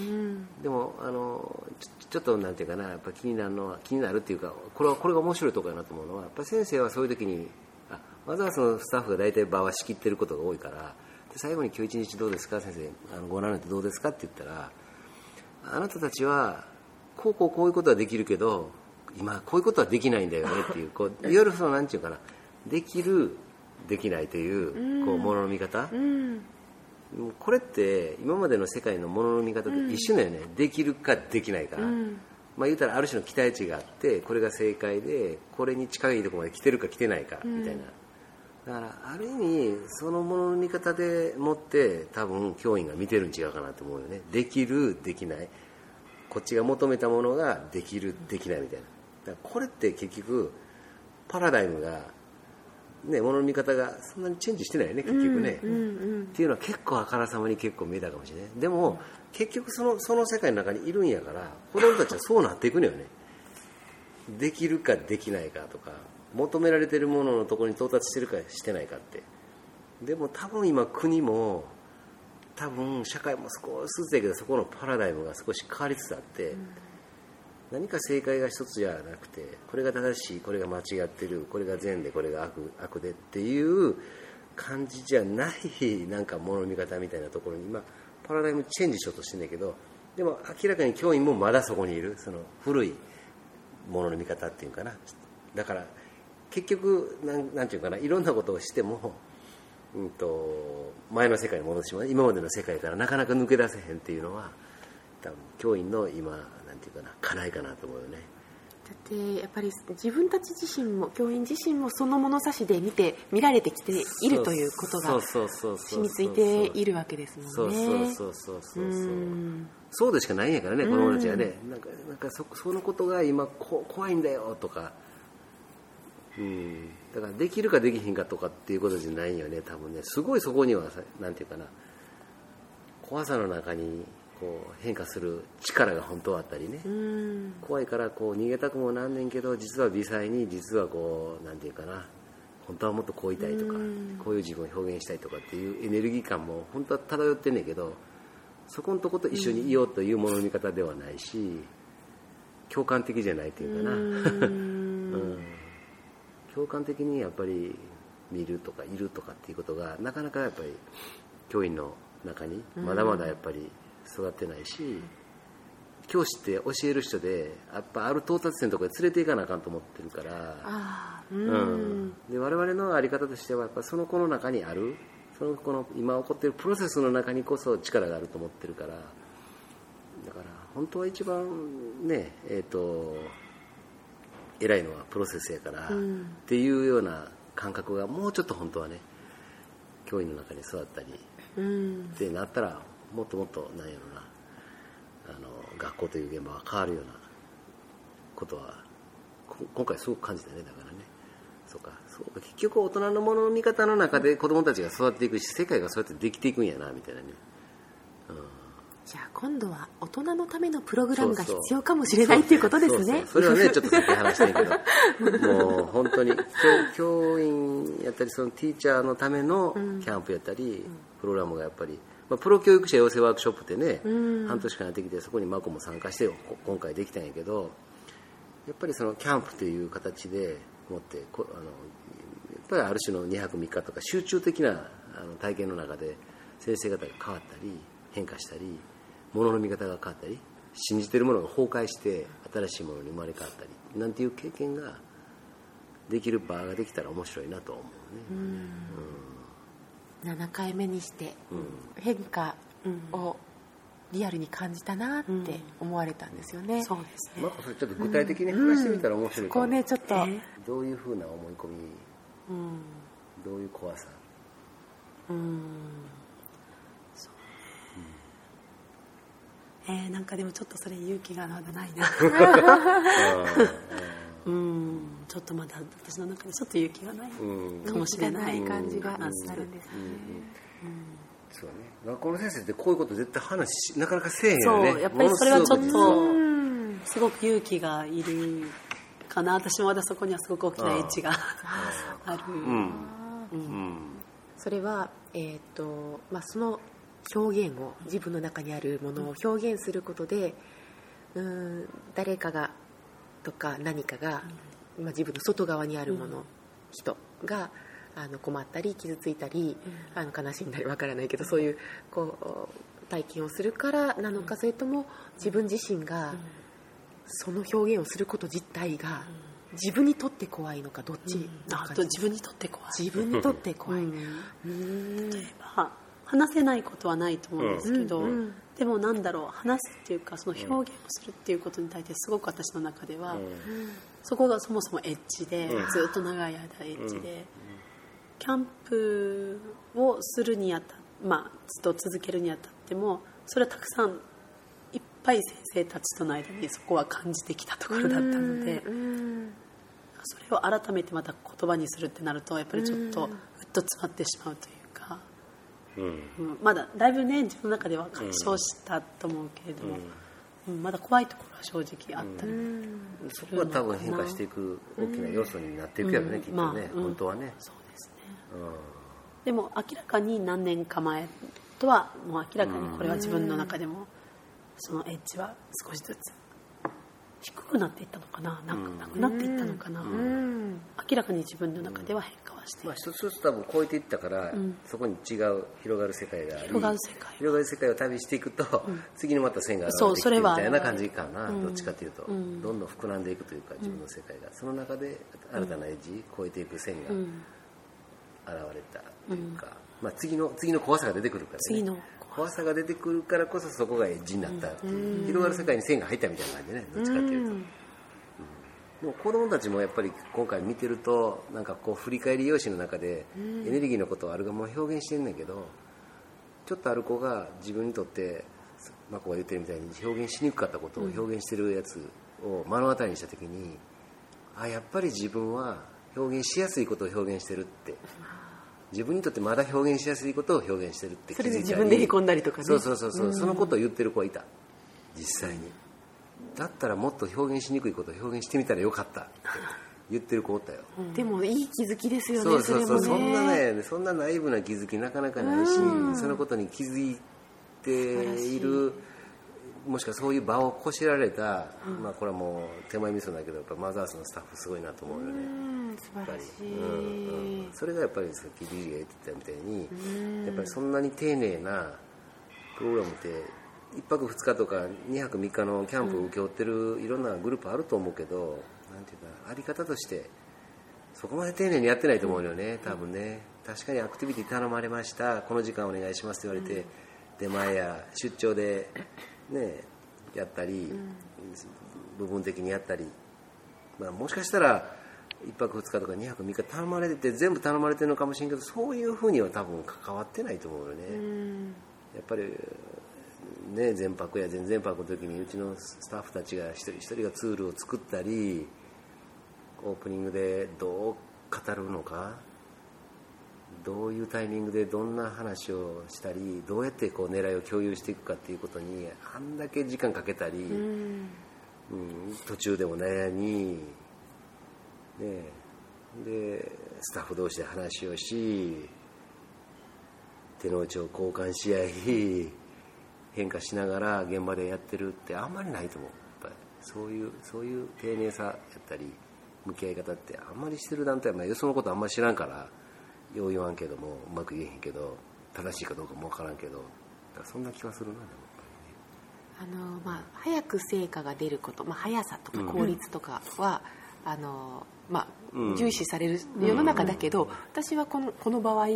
でもあの ち, ちょっとなんていうかな、やっぱ気になるのは気になるっていうか、これはこれが面白いところだなと思うのは、やっぱ先生はそういう時にあまずはそのスタッフが大体場は仕切ってることが多いから、で最後に今日一日どうですか先生、あのご覧になってどうですかって言ったら、あなたたちはこうこうこういうことはできるけど今こういうことはできないんだよねっていう、こういわゆるそのなんていうかな、できるできないというこうものの見方、うん、これって今までの世界のものの見方と一緒だよね、うん、できるかできないか、うん、まあ言うたらある種の期待値があって、これが正解でこれに近いところまで来てるか来てないかみたいな、うん、だからある意味そのものの見方でもって多分教員が見てるん違うかなと思うよね。できるできない、こっちが求めたものができるできないみたいな。だからこれって結局パラダイムがね、ものの見方がそんなにチェンジしてないよね結局ね、うんうんうん、っていうのは結構あからさまに結構見えたかもしれない。でも結局その、その世界の中にいるんやから、子供たちはそうなっていくのよね。できるかできないかとか、求められているもののところに到達してるかしてないかって。でも多分今国も多分社会も少しずつだけど、そこのパラダイムが少し変わりつつあって、うん、何か正解が一つじゃなくて、これが正しい、これが間違ってる、これが善でこれが 悪, 悪でっていう感じじゃないなんかものの見方みたいなところに今パラダイムチェンジしようとしてるんだけど、でも明らかに教員もまだそこにいる、その古いものの見方っていうかな。だから結局な ん, なんていうかな、いろんなことをしても、うん、と前の世界に戻ってしまう、今までの世界からなかなか抜け出せへんっていうのは多分教員の今なんていうかな、課題かなと思うよね。 だってやっぱり自分たち自身も教員自身もその物差しで見て見られてきているということが染みついているわけですもんね。 そうそうそうそうそうそうそうそうでしかないんやからね、子供たちはね。なんかなんか そ, そのことが今こ怖いんだよとか、うん、だからできるかできひんかとかっていうことじゃないよね多分ね。すごいそこにはなんていうかな、怖さの中にこう変化する力が本当はあったりね、うん、怖いからこう逃げたくもなんねんけど、実は微細に実はこうなんていうかな、本当はもっとこういたいとか、うん、こういう自分を表現したいとかっていうエネルギー感も本当は漂ってんねんけど、そこのとこと一緒にいようというものの見方ではないし、共感的じゃないというかな、うん、共感的にやっぱり見るとかいるとかっていうことがなかなかやっぱり教員の中にまだまだやっぱり育ってないし、教師って教える人でやっぱある到達点のところに連れていかなあかんと思ってるから、あ、うんうん、で我々の在り方としてはやっぱその子の中にある、その子の今起こっているプロセスの中にこそ力があると思ってるから、だから本当は一番ねえっと偉いのはプロセスやから、うん、っていうような感覚がもうちょっと本当はね教員の中に育ったり、うん、ってなったらもっともっとなんやろな、あの学校という現場が変わるようなことは今回すごく感じたね。だからね、そうか、そうか、結局大人のものの見方の中で子供たちが育っていくし、世界がそうやってできていくんやなみたいなね、うん、 じゃあ今度は大人のためのプログラムが必要かもしれないっていうことですね。 そうそうそれはねちょっと先話してんけどもう本当に 教, 教員やったりそのティーチャーのためのキャンプやったり、うん、プログラムがやっぱり、まあ、プロ教育者養成ワークショップってね、うん、半年間やってきてそこにマコも参加して今回できたんやけど、やっぱりそのキャンプという形でもってこあのやっぱりある種のにはくみっかとか集中的なあの体験の中で先生方が変わったり変化したり物の見方が変わったり信じているものが崩壊して新しいものに生まれ変わったりなんていう経験ができる場ができたら面白いなと思うね。うんうん、ななかいめにして変化をリアルに感じたなって思われたんですよね。うん、 そうですね。 まあ、それちょっと具体的に話してみたら面白いかも。 うんうん、こうねちょっと、えー、 どういうふうな思い込み、うん、どういう怖さ、うん、 そうね、えー、なんかでもちょっとそれ勇気がまだないなうん、ちょっとまだ私の中でちょっと勇気がないかもしれない、 うん、感じがなるんですね。 そうね、学校の先生ってこういうこと絶対話しなかなかせえへんよね。 そうやっぱりそれはちょっとすごく勇気がいるかな。私もまだそこにはすごく大きなエッジが あ, ある、うんうん、それは、えーとまあ、その表現を自分の中にあるものを表現することで、うん、誰かがとか何かが、うんまあ、自分の外側にあるもの、うん、人があの困ったり傷ついたり、うん、あの悲しんだりわからないけどそういう、こう体験をするからなのか、うん、それとも自分自身がその表現をすること自体が自分にとって怖いのかどっち、うん、 あと自分にとって怖い自分にとって怖い、うん、 うん例えば話せないことはないと思うんですけど、うんうん、でもなんだろう話すっていうかその表現をするっていうことに対してすごく私の中では、うん、そこがそもそもエッジで、うん、ずっと長い間エッジで、うんキャンプをするにあたって、まあ、ずっと続けるにあたってもそれはたくさんいっぱい先生たちとの間にそこは感じてきたところだったので、それを改めてまた言葉にするってなるとやっぱりちょっとぐっと詰まってしまうというか、うんうん、まだだいぶね自分の中では解消したと思うけれども、うんうん、まだ怖いところは正直あったり、うん、 そこは多分変化していく大きな要素になっていくやろね、うん、きっとね、まあうん、本当はね。そうですね、 うん、でも明らかに何年か前とはもう明らかにこれは自分の中でもそのエッジは少しずつ低くなっていったのかな、なく、なくなっていったのかな、うん、明らかに自分の中では変化はして、 まあ、一つずつ多分超えていったから、うん、そこに違う広がる世界があり広がる世界広がる世界を旅していくと、うん、次にまた線が現れてきてみたいな感じかな、うん、どっちかというと、うん、どんどん膨らんでいくというか自分の世界が、その中で新たなエッジ、超えていく線が現れたというか、まあ、次の次の怖さが出てくるからね、 次の怖さが出てくるからこそそこがエッジになったっていう、うん、広がる世界に線が入ったみたいな感じでね、どっちかっていうと、うんうん、でも子供たちもやっぱり今回見てるとなんかこう振り返り用紙の中でエネルギーのことをあるがまま表現してるんだけど、ちょっとある子が自分にとってマコが言ってるみたいに表現しにくかったことを表現してるやつを目の当たりにした時に、あ、やっぱり自分は表現しやすいことを表現してるって、自分にとってまだ表現しやすいことを表現してるって気づいたり、それで自分でへこんだりとかね、 そうそうそうそう、うん、そのことを言ってる子はいた、実際に。だったらもっと表現しにくいことを表現してみたらよかったって言ってる子おったよ、 うん、でもいい気づきですよね。 そうそうそう、 それもね、 そんなね、そんなナイーブな気づきなかなかないし、うん、そのことに気づいている、もしくはそういう場をこしられた、うん、まあこれはもう手前味噌だけどやっぱマザーズのスタッフすごいなと思うよね。 うん、素晴らしい、 うんうん、それがやっぱりさっきリリーが言ってたみたいに、うん、やっぱりそんなに丁寧なプログラムっていっぱくふつかとかにはくみっかのキャンプを請け負ってるいろんなグループあると思うけど、なんていうかあり方としてそこまで丁寧にやってないと思うよね、多分ね。確かにアクティビティ頼まれました、この時間お願いしますって言われて、出前や出張でね、やったり、部分的にやったり、まあ、もしかしたらいっぱくふつかとかにはくみっか頼まれてて全部頼まれてるのかもしれんけど、そういうふうには多分関わってないと思うよね。やっぱりね、全泊や全然泊の時にうちのスタッフたちが一人一人がツールを作ったり、オープニングでどう語るのか、 どういうタイミングでどんな話をしたりどうやってこう狙いを共有していくかっていうことにあんだけ時間かけたり、うんうん、途中でも悩み、ね、でスタッフ同士で話をし手の内を交換し合い変化しながら現場でやってるってあんまりないと思う。やっぱりそういうそういう丁寧さやったり向き合い方ってあんまりしてる団体は、まあ、よそのことあんまり知らんからよう言わんけどもうまく言えへんけど正しいかどうかも分からんけどだからそんな気はするな。でもあの、まあ、早く成果が出ること、まあ、速さとか効率とかは、うん、あのまあ、重視される世の中だけど、うん、私はこの、この場合、うん、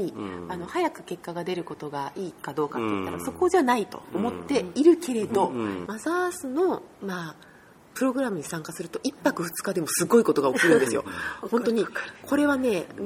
あの早く結果が出ることがいいかどうかって言ったら、うん、そこじゃないと思っているけれど、うん、マザースの、まあ、プログラムに参加するといっぱくふつかでもすごいことが起きるんですよ本当にこれはね、うん、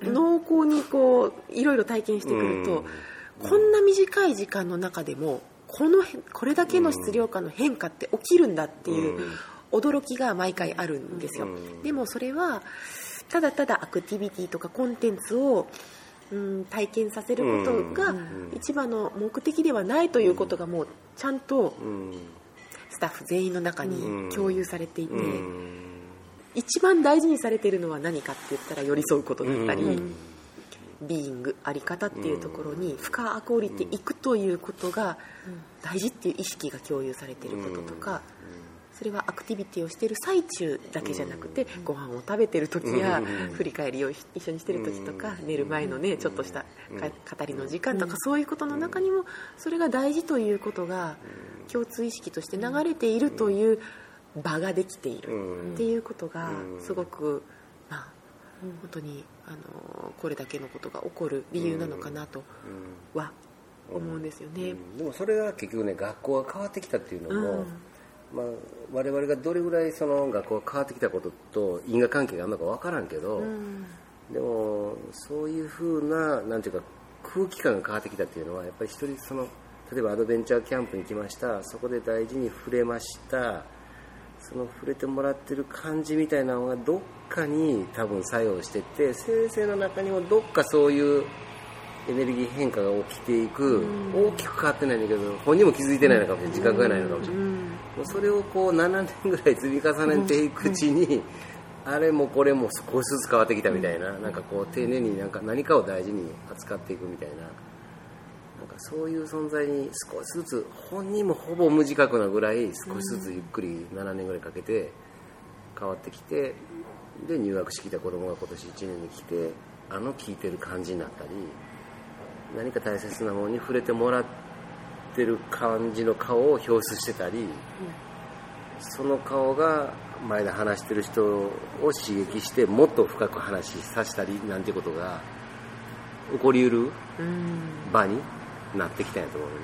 濃厚にこういろいろ体験してくると、うん、こんな短い時間の中でもこのこれだけの質量感の変化って起きるんだっていう驚きが毎回あるんですよ。でもそれはただただアクティビティとかコンテンツを、うん、体験させることが一番の目的ではないということがもうちゃんとスタッフ全員の中に共有されていて、一番大事にされているのは何かって言ったら寄り添うことだったり、ビーイングあり方っていうところに深く降りていくということが大事っていう意識が共有されていることとか、それはアクティビティをしている最中だけじゃなくて、ご飯を食べてる時や振り返りを一緒にしてる時とか、寝る前のねちょっとした語りの時間とか、そういうことの中にもそれが大事ということが共通意識として流れているという場ができているっていうことがすごく、まあ、本当にあのこれだけのことが起こる理由なのかなとは思うんですよね。 でもそれが結局ね、学校が変わってきたっていうのも、まあ、我々がどれぐらいその学校が変わってきたことと因果関係があるのか分からんけど、でもそういうふうな、なんていうか空気感が変わってきたっていうのは、やっぱり一人その例えばアドベンチャーキャンプに来ました、そこで大事に触れました、その触れてもらってる感じみたいなのがどっかに多分作用してて、先生の中にもどっかそういうエネルギー変化が起きていく、大きく変わってないんだけど本人も気づいてないのかもしれない、自覚がないのかもしれない、もうそれをこうななねんぐらい積み重ねていくうちに、あれもこれも少しずつ変わってきたみたいな、なんかこう丁寧になんか何かを大事に扱っていくみたいな、なんかそういう存在に少しずつ、本人もほぼ無自覚なぐらい少しずつゆっくりななねんぐらいかけて変わってきて、で入学してきた子供が今年いちねんに来て、あの聞いてる感じになったり、何か大切なものに触れてもらってる感じの顔を表出してたり、うん、その顔が前で話してる人を刺激してもっと深く話させたりなんていうことが起こりうる場になってきたんやと思うよね。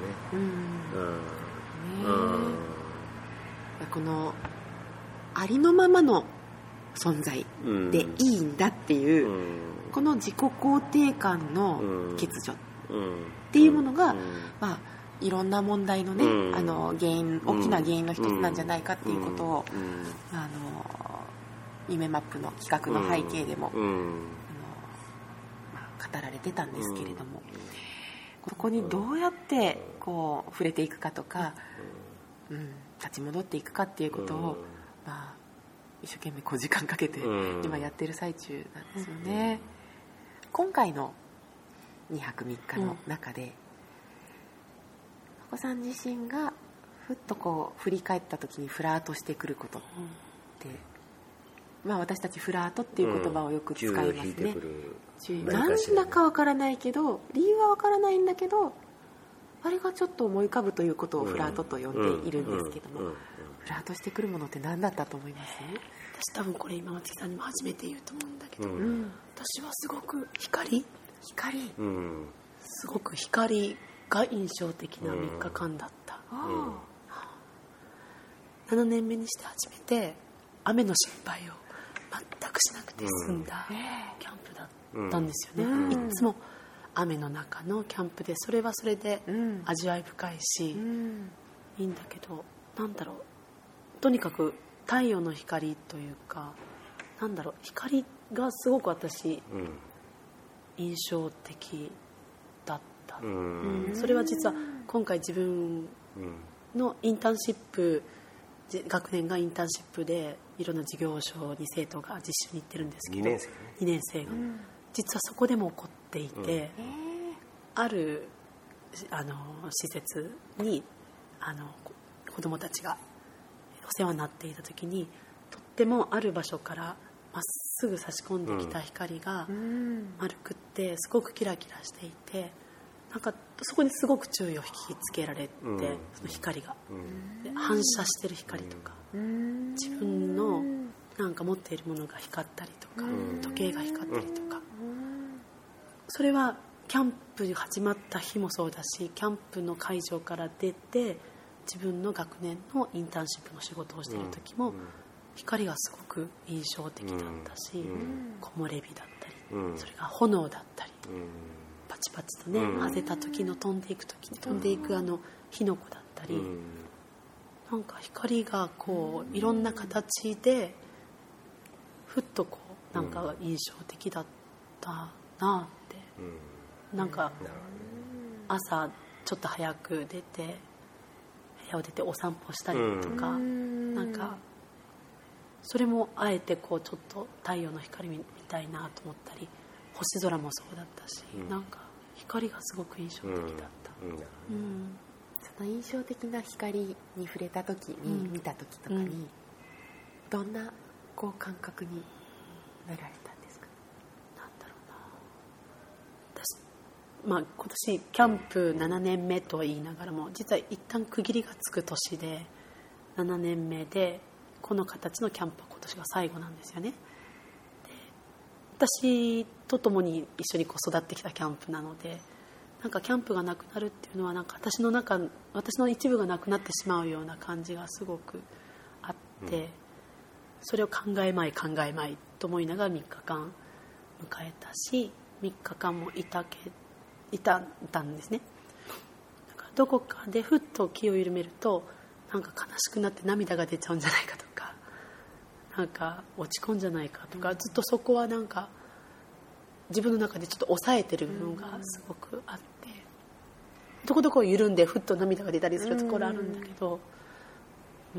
うんうんうん、このありのままの存在でいいんだっていう、うん、この自己肯定感の欠如っていうものが、うんまあ、いろんな問題のね、うん、あの原因、大きな原因の一つなんじゃないかっていうことを、うん、あの夢マップの企画の背景でも、うんあのまあ、語られてたんですけれども、ここにどうやってこう触れていくかとか、うん、立ち戻っていくかっていうことを、まあ、一生懸命こう時間かけて今やってる最中なんですよね。今回のにはくみっかの中で、お子さん自身がふっとこう振り返った時にフラートしてくることって、まあ、私たちフラートっていう言葉をよく使いますね。何だかわからないけど、理由はわからないんだけど、あれがちょっと思い浮かぶということをフラートと呼んでいるんですけども、フラートしてくるものって何だったと思います？ 私多分これ今松木さんにも初めて言うと思うんだけど、うん、私はすごく光光、 うん、すごく光が印象的なみっかかんだった、うん、ななねんめにして初めて雨の心配を全くしなくて済んだキャンプだったんですよね、うん、いつも雨の中のキャンプでそれはそれで味わい深いし、うん、いいんだけど、なんだろう、とにかく太陽の光というか、なんだろう、光がすごく私、うん、 印象的だった、 うん、 それは実は今回自分のインターンシップ、学年がインターンシップでいろんな事業所に生徒が実習に行ってるんですけど、 にねん生、ね、 にねん生が、うん、実はそこでも起こっていて、うん、あるあの施設にあの子どもたちがお世話になっていた時に、とってもある場所からまっすぐ差し込んできた光が丸くってすごくキラキラしていて、なんかそこにすごく注意を引きつけられて、うん、その光が、うん、で反射してる光とか、うん、自分のなんか持っているものが光ったりとか、うん、時計が光ったりとか、うん、それはキャンプ始まった日もそうだし、キャンプの会場から出て自分の学年のインターンシップの仕事をしている時も、うん、光がすごく印象的だったし、うん、木漏れ日だったり、うん、それが炎だったり、うん、パチパチとね、うん、混ぜた時の飛んでいく時に飛んでいくあの火の粉だったり、うん、なんか光がこういろんな形でふっとこうなんか印象的だったなって、うん、なんか朝ちょっと早く出て部屋を出てお散歩したりとか、うん、なんかそれもあえてこうちょっと太陽の光みたいなと思ったり、星空もそうだったし、うん、なんか光がすごく印象的だった、うんうん、 その印象的な光に触れた時に、うん、見た時とかに、うん、どんなこう感覚になられたんですか？ なんだろうな、私、まあ、今年キャンプななねんめと言いながらも、実は一旦区切りがつく年でななねんめで、この形のキャンプは今年が最後なんですよね。で、私と共に一緒にこう育ってきたキャンプなので、なんかキャンプがなくなるっていうのはなんか私の中、私の一部がなくなってしまうような感じがすごくあって、うん、それを考えまい考えまいと思いながらみっかかん迎えたし、みっかかんもいたけいたいたんですね。だからどこかでふっと気を緩めると、なんか悲しくなって涙が出ちゃうんじゃないかとか、なんか落ち込んじゃないかとか、ずっとそこはなんか自分の中でちょっと抑えてる部分がすごくあって、どこどこ緩んでふっと涙が出たりするところあるんだけど、うん、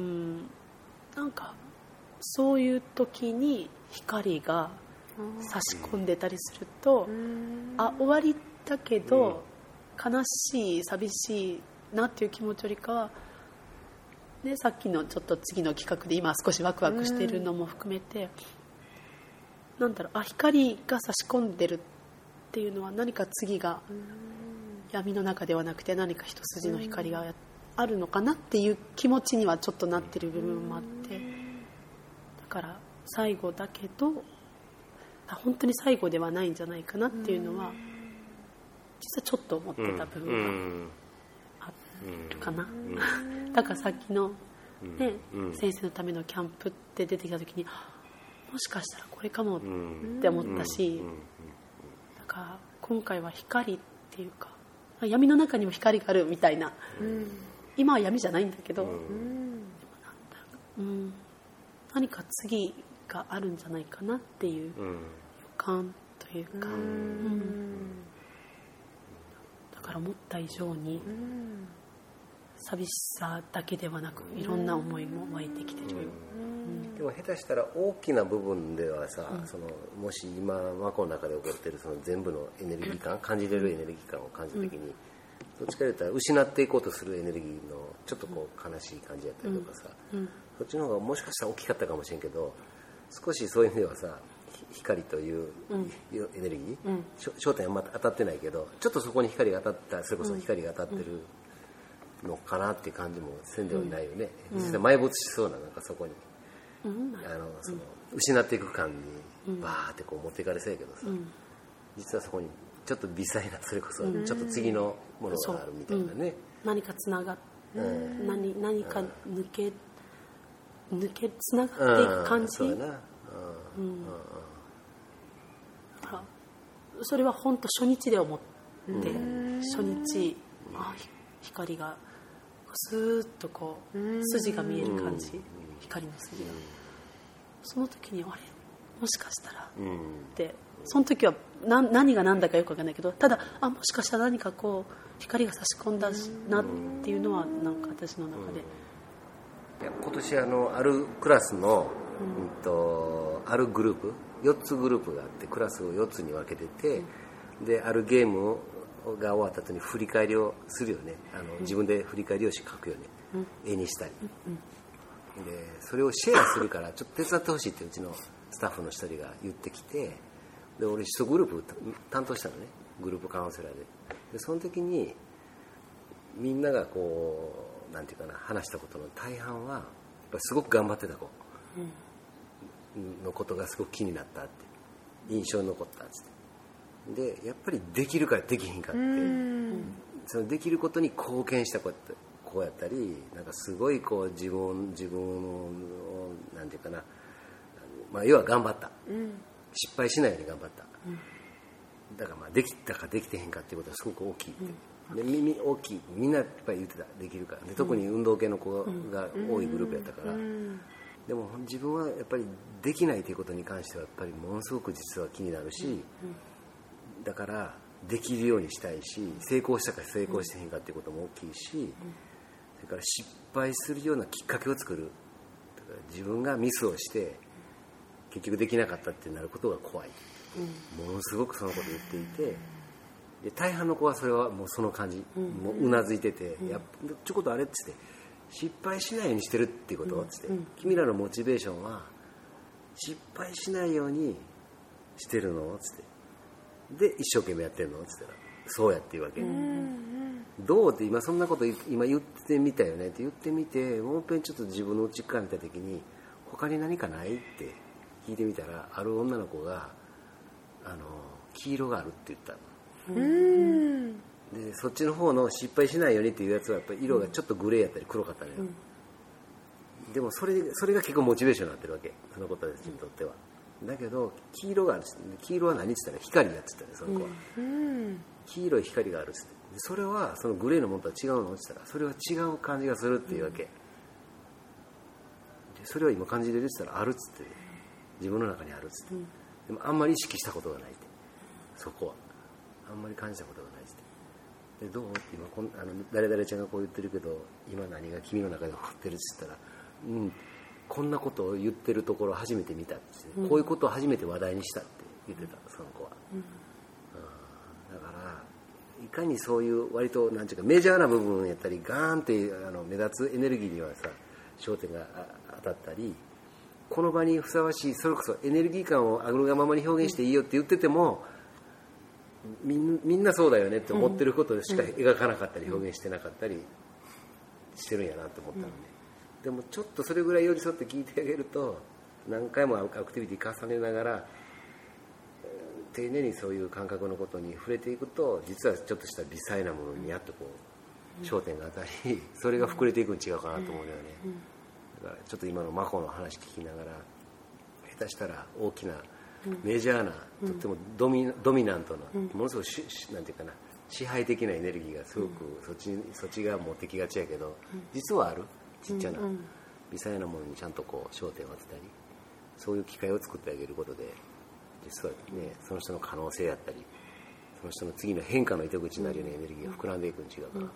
なんかそういう時に光が差し込んでたりすると、あ、終わりだけど悲しい寂しいなっていう気持ちよりかは、ね、さっきのちょっと次の企画で今少しワクワクしてるのも含めて、なんだろう、あ、光が差し込んでるっていうのは何か次が闇の中ではなくて何か一筋の光があるのかなっていう気持ちにはちょっとなってる部分もあって、だから最後だけど本当に最後ではないんじゃないかなっていうのは実はちょっと思ってた部分があるかな。だからさっきの、ね、先生のためのキャンプって出てきた時に、もしかしたらこれかもって思ったし、だから今回は光っていうか闇の中にも光があるみたいな、今は闇じゃないんだけど、でもなんだろう、うん、何か次があるんじゃないかなっていう予感というか、うん、だから思った以上に寂しさだけではなくいろんな思いも湧いてきてる、うん、 でも下手したら大きな部分ではさ、うん、そのもし今マコの中で起こってるその全部のエネルギー感、感じれるエネルギー感を感じた時に、うん、どっちかというと失っていこうとするエネルギーのちょっとこう悲しい感じやったりとかさ、うんうん、そっちの方がもしかしたら大きかったかもしれんけど、少しそういう意味ではさ、光というエネルギー、うん、焦点はまた当たってないけど、ちょっとそこに光が当たった、それこそ光が当たってるのかなっていう感じもせんではないよね、うん、実際埋没しそうな、なんかそこに、うん、あのその失っていく感にバーってこう持っていかれそうやけどさ、うん、実はそこにちょっと微細な、それこそちょっと次のものがあるみたいなね、うんうん、 何かつながって、うん、何, 何か抜け抜けつながっていく感じ、うん、そうやな、うんうん、だからそれは本当初日で思って、うん、初日、あ、光がスーッとこう筋が見える感じ、光の筋が、その時にあれもしかしたら、うん、ってその時は何, 何が何だかよく分かんないけど、ただあもしかしたら何かこう光が差し込んだなっていうのはなんか私の中で、 うん、いや今年あのあるクラスの、うん、とあるグループよっつグループがあって、クラスをよっつに分けてて、うん、であるゲームが終わった後に振り返りをするよね。あの、うん、自分で振り返り用紙書くよね、うん、絵にしたり、うん、でそれをシェアするからちょっと手伝ってほしいってうちのスタッフの一人が言ってきて、で俺一グループ担当したのね、グループカウンセラーで。でその時にみんながこうなんていうかな話したことの大半はやっぱりすごく頑張ってた子のことがすごく気になったって印象に残ったっつって、でやっぱりできるかできひんかって、そのできることに貢献した子やったり、なんかすごいこう自分自分のなんていうかな、まあ、要は頑張った、うん、失敗しないように頑張った、うん、だからまあできたかできてへんかっていうことはすごく大きいって、うん、で耳大きいみんなやっぱり言ってた、できるかで、特に運動系の子が多いグループやったから、うん、でも自分はやっぱりできないということに関してはやっぱりものすごく実は気になるし、うん、だからできるようにしたいし、成功したか成功してへんかっていうことも大きいし、うん、それから失敗するようなきっかけを作る、だから自分がミスをして結局できなかったってなることが怖い、うん、ものすごくそのことを言っていて、で大半の子はそれはもうその感じ、うん、もううなずいてて、うん、やっちょっとあれっつって失敗しないようにしてるっていうことっつって、うん、君らのモチベーションは失敗しないようにしてるのっつって、で一生懸命やってるのっつったらそうやって言うわけ、うん、どうって今そんなこと今言ってみたよねって言ってみて、もう一遍ちょっと自分の内側見た時に他に何かないって聞いてみたら、ある女の子があの黄色があるって言ったの、うん、でそっちの方の失敗しないようにっていうやつはやっぱり色がちょっとグレーやったり黒かったのよ、うん、でもそれそれが結構モチベーションになってるわけ、その子たちにとっては。だけど黄色がある、黄色は何って言ったら光やって言ったね、その子は、うん、黄色い光があるって、それはそのグレーのものとは違うのって言ったら、それは違う感じがするっていうわけ、うん、でそれは今感じれるって言ったらあるっつって、ね、自分の中にあるっつって、うん、でもあんまり意識したことがないって、そこはあんまり感じたことがないって、でどうって今こんあの誰々ちゃんがこう言ってるけど今何が君の中で起こってるって言ったら、うんこんなことを言ってるところを初めて見たって、うん、こういうことを初めて話題にしたって言ってた、その子は、うん、だからいかにそういう割となんていうかメジャーな部分やったりガーンってあの目立つエネルギーにはさ焦点が当たったり、この場にふさわしいそれこそエネルギー感をあるがままに表現していいよって言ってても、みん、みんなそうだよねって思ってることでしか描かなかったり表現してなかったりしてるんやなと思ったのね、うん、でもちょっとそれぐらい寄り添って聞いてあげると、何回もアクティビティ重ねながら丁寧にそういう感覚のことに触れていくと、実はちょっとした微細なものにやっとこう焦点が当たり、それが膨れていくの違うかなと思うよね。だからちょっと今のマコの話聞きながら、下手したら大きなメジャーな、とってもドミ、ドミナントな、ものすごくなんていうかな、支配的なエネルギーがすごくそっち、そっちが持ってきがちやけど、実はあるちっちゃな微細なものにちゃんとこう焦点を当てたり、そういう機会を作ってあげることで、実はね、その人の可能性やったり、その人の次の変化の糸口になるようなエネルギーが膨らんでいくに違うかなと思う、ね、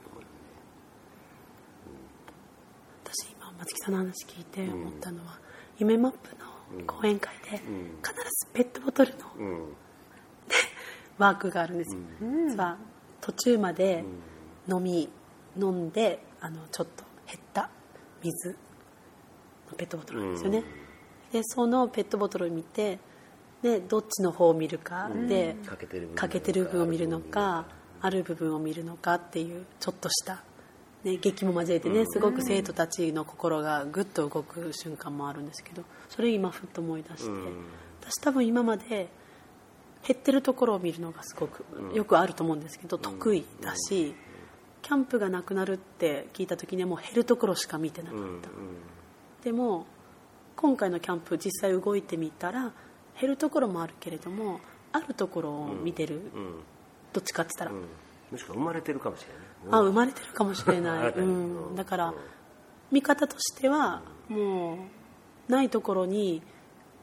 うん、私今松木さんの話聞いて思ったのは、うん、夢マップの講演会で、うん、必ずペットボトルの、うん、ワークがあるんですよ、うん、実は途中まで飲み飲んであのちょっと減った水のペットボトルなんですよね、うん、でそのペットボトルを見て、でどっちの方を見るかで、うん、欠けてる部分を見るのかある部分を見るのかっていうちょっとした、ね、劇も交えてね、すごく生徒たちの心がぐっと動く瞬間もあるんですけど、それ今ふっと思い出して、うん、私多分今まで減ってるところを見るのがすごくよくあると思うんですけど、得意だし、キャンプがなくなるって聞いた時にはもう減るところしか見てなかった。でも今回のキャンプ実際動いてみたら減るところもあるけれども、あるところを見てる、うんうん、どっちかって言ったら、うん、 もしくは生まれてるかもしれない、 あ生まれてるかもしれない、うん、だから見方としてはもうないところに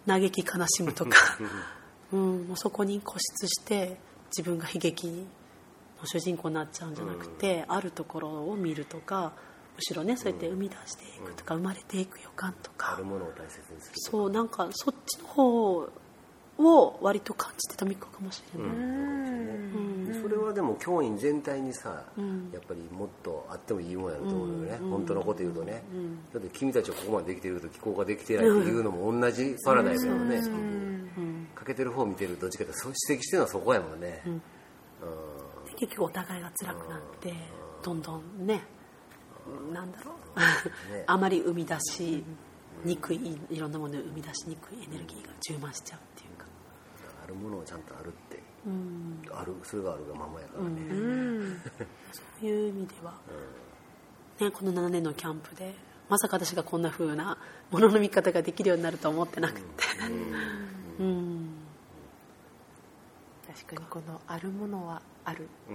嘆き悲しむとか、うん、もうそこに固執して自分が悲劇の主人公になっちゃうんじゃなくて、うん、あるところを見るとか、むしろねそうやって生み出していくとか、うん、生まれていく予感とか、 あるものを大切にする、 そうなんかそっちの方を割と感じてたみっかかもしれない、うんうん、それはでも教員全体にさ、うん、やっぱりもっとあってもいいもんやなと思うよね、うん、本当のこと言うとね、うん、だって君たちはここまでできてるけど気候ができてないっていうのも同じパラダイスやもんね、うん、かけてる方を見てるどっちかって指摘してるのはそこやもんね、うんうん、 結局お互いが辛くなってどんどんねなんだろうね、あまり生み出しにくい、いろんなものを生み出しにくいエネルギーが充満しちゃうっていうか、 あるものをちゃんとあるって、うん、あるそれがあるがままやからね、 うん、そういう意味では、うんね、このななねんのキャンプでまさか私がこんな風なものの見方ができるようになるとは思ってなくて、うんうん、 確かにこのあるものはある、うん、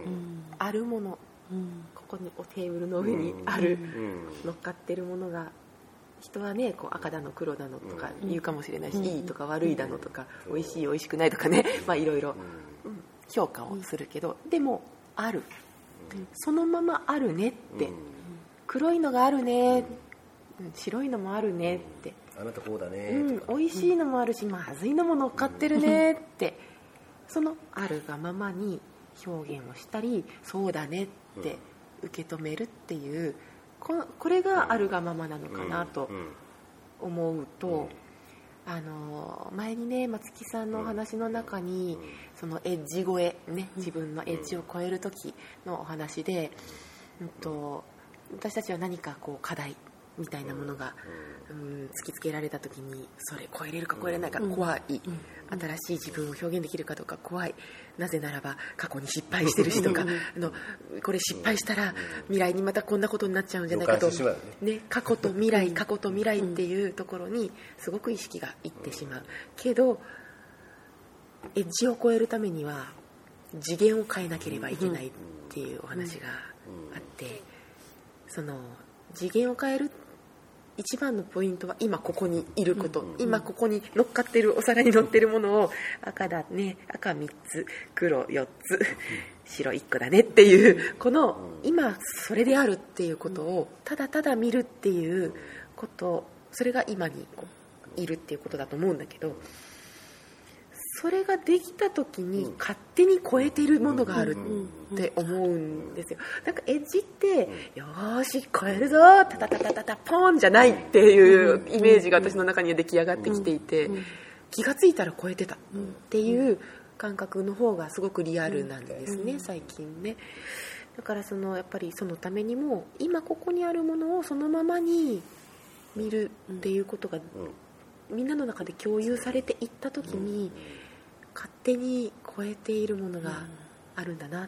あるもの、うん、ここにテーブルの上にある、うん、乗っかってるものが人はねこう赤だの黒だのとか言うかもしれないし、うん、いいとか悪いだのとか、うん、美味しい美味しくないとかね、まあいろいろ評価をするけど、でもある、うん、そのままあるねって、うん、黒いのがあるね、うん、白いのもあるねって、 あなたこうだね、 うん、美味しいのもあるし、まずいのも乗っかってるねって、そのあるがままに表現をしたり、そうだねって受け止めるっていうこ, これがあるがままなのかなと思うと、あの前にね松木さんのお話の中にそのエッジ超え、ね、自分のエッジを超える時のお話で、うん、と私たちは何かこう課題みたいなものが、うん、突きつけられた時にそれ超えれるか超えれないか怖い、新しい自分を表現できるかどうか怖い、なぜならば過去に失敗してるしとかあのこれ失敗したら未来にまたこんなことになっちゃうんじゃないかと、ね、過去と未来過去と未来っていうところにすごく意識がいってしまうけど、エッジを超えるためには次元を変えなければいけないっていうお話があって、その次元を変える一番のポイントは今ここにいること、今ここに乗っかってるお皿に乗ってるものを赤だね、赤みっつ、黒よっつ、白いっこだねっていうこの今それであるっていうことをただただ見るっていうこと、それが今にこういるっていうことだと思うんだけど、それができた時に勝手に超えてるものがあるって思うんですよ。なんかエッジってよーし超えるぞタタタタタタポンじゃないっていうイメージが私の中には出来上がってきていて、気がついたら超えてたっていう感覚の方がすごくリアルなんですね、最近ね。だからそのやっぱりそのためにも今ここにあるものをそのままに見るっていうことがみんなの中で共有されていった時に勝手に超えているものがあるんだなって、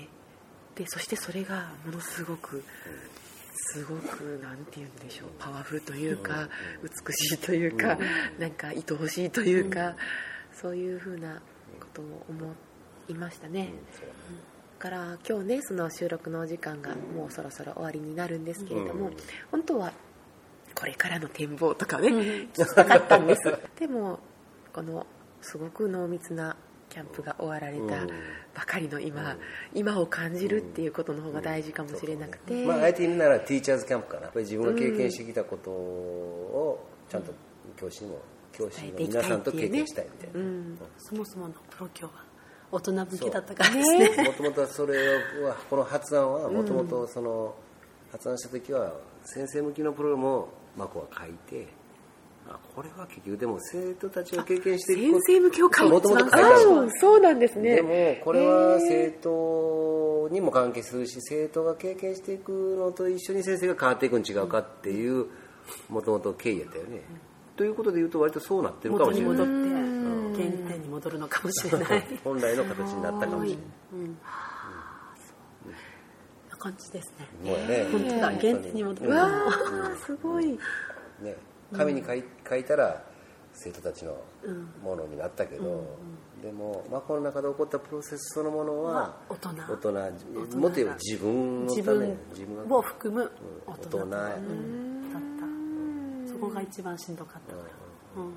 でそしてそれがものすごくすごくなんて言うんでしょう、パワフルというか美しいというかなんか愛おしいというか、そういうふうなことを思いましたね。だから今日ねその収録のお時間がもうそろそろ終わりになるんですけれども、本当はこれからの展望とかね聞きたかったんですでもこのすごく濃密なキャンプが終わられたばかりの今、うん、今を感じるっていうことの方が大事かもしれなくて、うんうん、 まああえて言うならティーチャーズキャンプかな。やっぱり自分が経験してきたことをちゃんと教師にも、教師の皆さんと経験したいみたいな、ね、うん、 そもそものプロ教は大人向けだったからですね。 もともとそれはこの発案はもともとその発案した時は先生向きのプログラムをマコは書いて、あこれは結局でも生徒たちが経験していく先生向けを書いて、 もともと書いてある。 そうなんですね。 でもこれは生徒にも関係するし、生徒が経験していくのと一緒に先生が変わっていくに違うかっていうもともと経緯やったよね、うん、ということでいうと割とそうなってるかもしれない。 元に戻って原点に戻るのかもしれない本来の形になったかもしれない、うんうん、 な感じですね。 もうね、 本当だ、原点に戻る。 わーすごい、 ね、紙に書 い, 書いたら生徒たちのものになったけど、うんうん、でも、まあ、この中で起こったプロセスそのものは大人、 大人、大人もっと言えば自分のため、 自分自分を含む大人、 大人、うん、 だった。そこが一番しんどかったから、うんうん、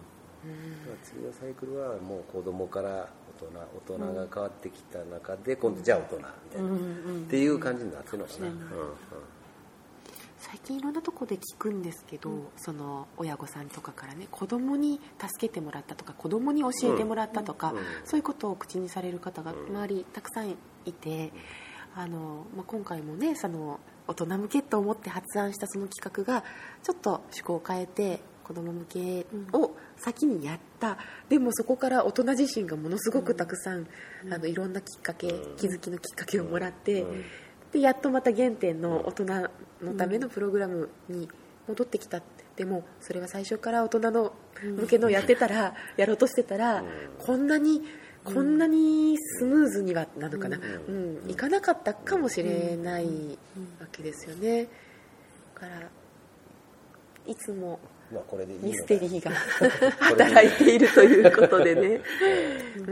次のサイクルはもう子供から大人大人が変わってきた中で、今度じゃあ大人みたいな、っていう感じになってるのかな、うんうん、 最近いろんなとこで聞くんですけど、うん、その親御さんとかからね、子供に助けてもらったとか子供に教えてもらったとか、うん、そういうことを口にされる方が周りたくさんいて、あの、まあ、今回もね、その大人向けと思って発案したその企画がちょっと趣向を変えて子供向けを先にやった、うん、でもそこから大人自身がものすごくたくさん、うん、あのいろんなきっかけ、気づきのきっかけをもらって、うん、でやっとまた原点の大人のためのプログラムに戻ってきたって。でもそれは最初から大人の向けのやってたら、やろうとしてたら、こんなにこんなにスムーズにはなのかな、うんうん、いかなかったかもしれないわけですよね。だからいつもミステリーが働いているということでね、うん、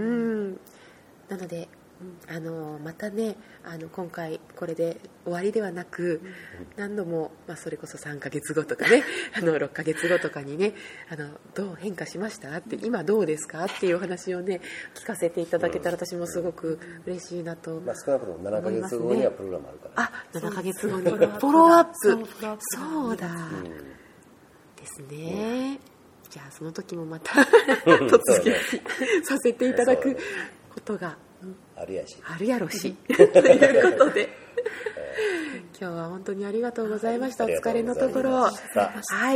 なのであのまたね、あの今回これで終わりではなく、何度も、まあ、それこそさんかげつごとかねあのろっかげつごとかにね、あのどう変化しましたって今どうですかっていうお話をね聞かせていただけたら私もすごく嬉しいなと思います、ね。 まあ、少なくともななかげつごにはプログラムあるから、ね、 あななかげつごにフォローアップそうだ、うん、ですね、うん、じゃあその時もまた突撃させていただくことがあるやしあるやろしということで今日は本当にありがとうございました。お疲れのところ、はい、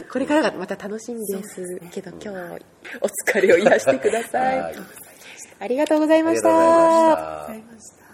これからがまた楽しみですけど、今日お疲れを癒してください。ありがとうございました。